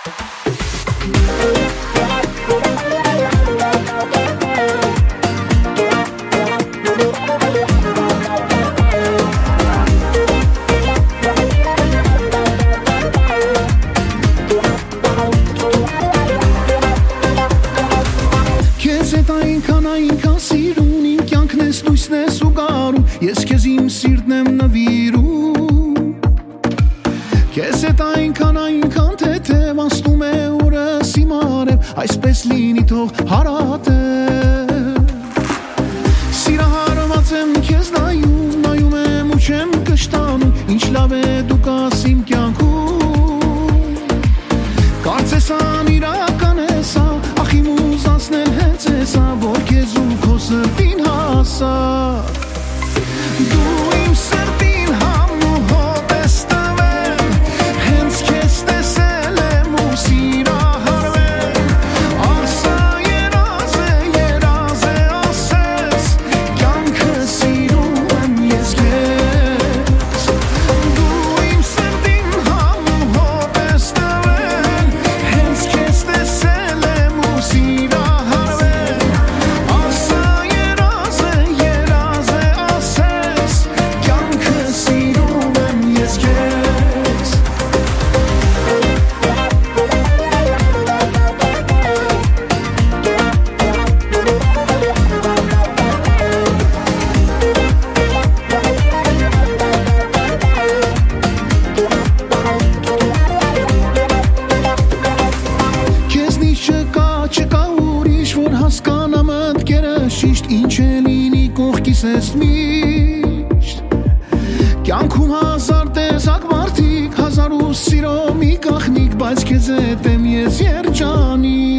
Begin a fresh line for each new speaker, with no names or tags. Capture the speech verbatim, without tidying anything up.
Ես քեզ իմ սիրտն եմ նվիրում Քեզ հետ այնքան այնքան թեթև անցնում է օրս իմ արև Այսպես լինի թող հարատև Սիրահարված եմ քեզ նայում Նայում եմ ու չեմ կշտանում Ինչ լավ է դու կաս իմ կյանքում Կարծես անիրական է սա Ախ իմ ուզածն էլ հենց է սա Որ քեզ ու քո սրտին հասա Դու իմ սրտին համ ու հոտ ես տվել Հենց քեզ տեսել եմ ու սիրահարվել Ասա երազ է, երազ է ասես Կյանքը սիրում եմ ես քեզ Դու իմ սրտին համ ու հոտ ես տվել Հենց քեզ տեսել եմ ու սիրահարվել Ասա երազ է, երազ է ասես Ինչ է լինի կողքիս ես միշտ Կյանքում հազար տեսակ մարդիկ Հազար ու սիրո մի կախնիկ Բայց քեզ հետ եմ ես երջանիկ